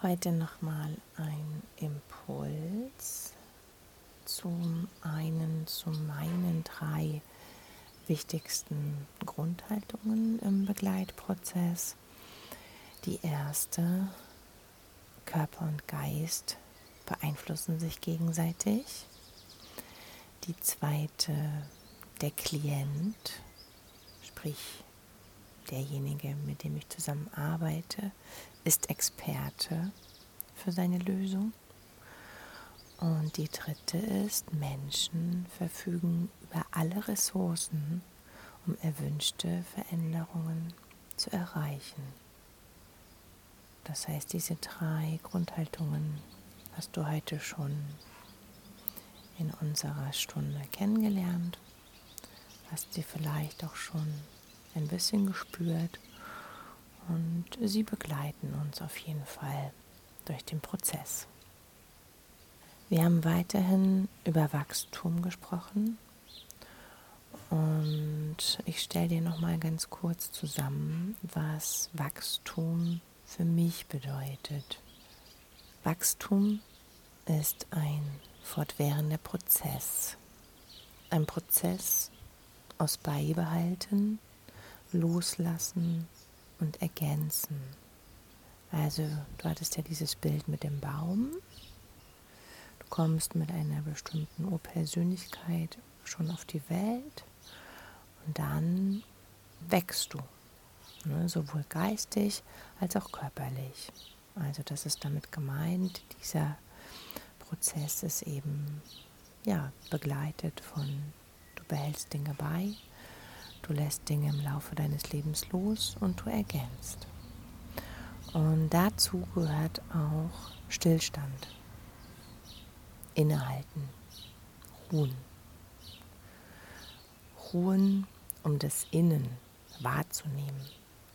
Heute nochmal ein Impuls zu meinen 3 wichtigsten Grundhaltungen im Begleitprozess. Die erste: Körper und Geist beeinflussen sich gegenseitig. Die zweite: der Klient, sprich derjenige, mit dem ich zusammenarbeite, ist Experte für seine Lösung. Und die dritte ist: Menschen verfügen über alle Ressourcen, um erwünschte Veränderungen zu erreichen. Das heißt, diese 3 Grundhaltungen hast du heute schon in unserer Stunde kennengelernt, hast sie vielleicht auch schon ein bisschen gespürt und sie begleiten uns auf jeden Fall durch den Prozess. Wir haben weiterhin über Wachstum gesprochen und ich stelle dir noch mal ganz kurz zusammen, was Wachstum für mich bedeutet. Wachstum ist ein fortwährender Prozess. Ein Prozess aus Beibehalten, Loslassen und Ergänzen. Also du hattest ja dieses Bild mit dem Baum. Du kommst mit einer bestimmten Urpersönlichkeit schon auf die Welt und dann wächst du, sowohl geistig als auch körperlich. Also das ist damit gemeint, dieser Prozess ist eben begleitet von: Du behältst Dinge bei, du lässt Dinge im Laufe deines Lebens los und du ergänzt. Und dazu gehört auch Stillstand, Innehalten, Ruhen. Ruhen, um das Innen wahrzunehmen.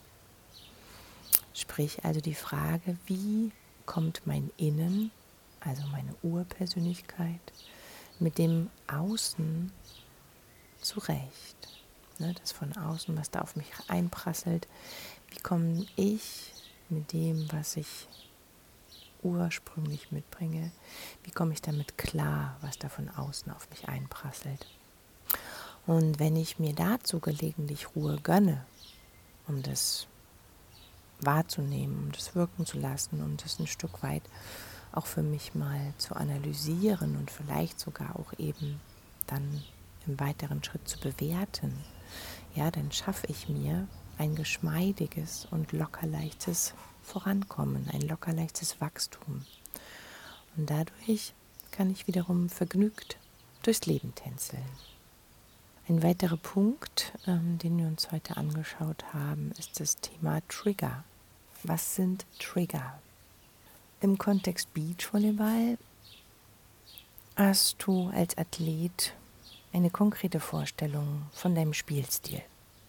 Sprich also die Frage: Wie kommt mein Innen, also meine Urpersönlichkeit, mit dem Außen zurecht? Das von außen, was da auf mich einprasselt. Wie komme ich mit dem, was ich ursprünglich mitbringe, wie komme ich damit klar, was da von außen auf mich einprasselt? Und wenn ich mir dazu gelegentlich Ruhe gönne, um das wahrzunehmen, um das wirken zu lassen, um das ein Stück weit auch für mich mal zu analysieren und vielleicht sogar auch eben dann im weiteren Schritt zu bewerten, dann schaffe ich mir ein geschmeidiges und lockerleichtes Vorankommen, ein lockerleichtes Wachstum. Und dadurch kann ich wiederum vergnügt durchs Leben tänzeln. Ein weiterer Punkt, den wir uns heute angeschaut haben, ist das Thema Trigger. Was sind Trigger? Im Kontext Beachvolleyball hast du als Athlet eine konkrete Vorstellung von deinem Spielstil.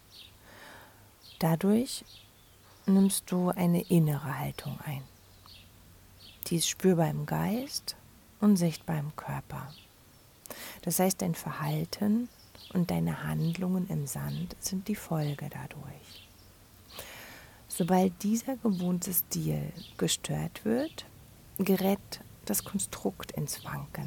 Dadurch nimmst du eine innere Haltung ein. Die ist spürbar im Geist und sichtbar im Körper. Das heißt, dein Verhalten und deine Handlungen im Sand sind die Folge dadurch. Sobald dieser gewohnte Stil gestört wird, gerät das Konstrukt ins Wanken.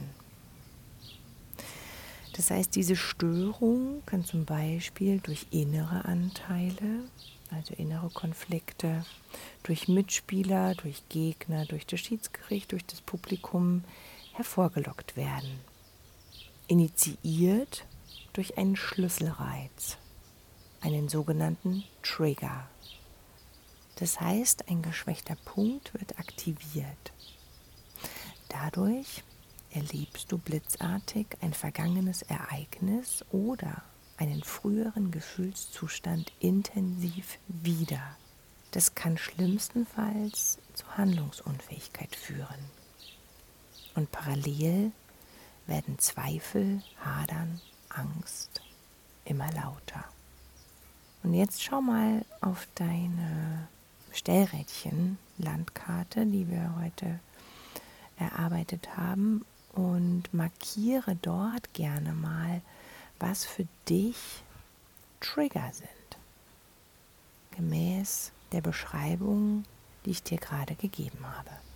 Das heißt, diese Störung kann zum Beispiel durch innere Anteile, also innere Konflikte, durch Mitspieler, durch Gegner, durch das Schiedsgericht, durch das Publikum hervorgelockt werden. Initiiert durch einen Schlüsselreiz, einen sogenannten Trigger. Das heißt, ein geschwächter Punkt wird aktiviert. Dadurch erlebst du blitzartig ein vergangenes Ereignis oder einen früheren Gefühlszustand intensiv wieder. Das kann schlimmstenfalls zu Handlungsunfähigkeit führen. Und parallel werden Zweifel, Hadern, Angst immer lauter. Und jetzt schau mal auf deine Stellrädchen, Landkarte, die wir heute erarbeitet haben, und markiere dort gerne mal, was für dich Trigger sind. Gemäß der Beschreibung, die ich dir gerade gegeben habe.